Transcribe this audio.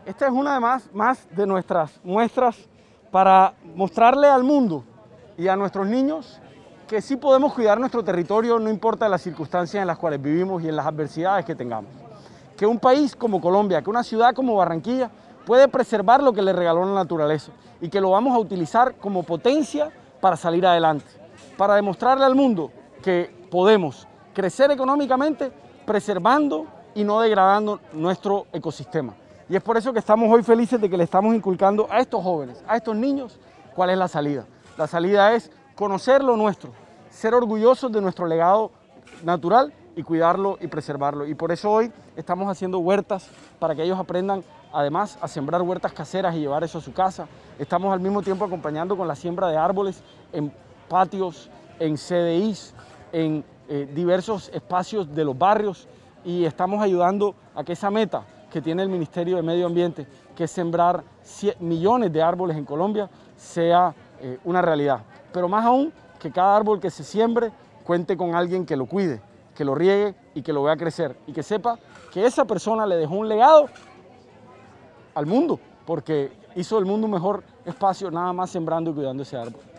Esta es una más de nuestras muestras para mostrarle al mundo y a nuestros niños que sí podemos cuidar nuestro territorio, no importa las circunstancias en las cuales vivimos y en las adversidades que tengamos. Que un país como Colombia, que una ciudad como Barranquilla puede preservar lo que le regaló la naturaleza y que lo vamos a utilizar como potencia para salir adelante, para demostrarle al mundo que podemos crecer económicamente preservando y no degradando nuestro ecosistema. Y es por eso que estamos hoy felices de que le estamos inculcando a estos jóvenes, a estos niños, cuál es la salida. La salida es conocer lo nuestro, ser orgullosos de nuestro legado natural y cuidarlo y preservarlo. Y por eso hoy estamos haciendo huertas para que ellos aprendan además a sembrar huertas caseras y llevar eso a su casa. Estamos al mismo tiempo acompañando con la siembra de árboles en patios, en CDIs, en diversos espacios de los barrios, y estamos ayudando a que esa meta que tiene el Ministerio de Medio Ambiente, que es sembrar millones de árboles en Colombia, sea una realidad. Pero más aún, que cada árbol que se siembre cuente con alguien que lo cuide, que lo riegue y que lo vea crecer, y que sepa que esa persona le dejó un legado al mundo, porque hizo del mundo un mejor espacio nada más sembrando y cuidando ese árbol.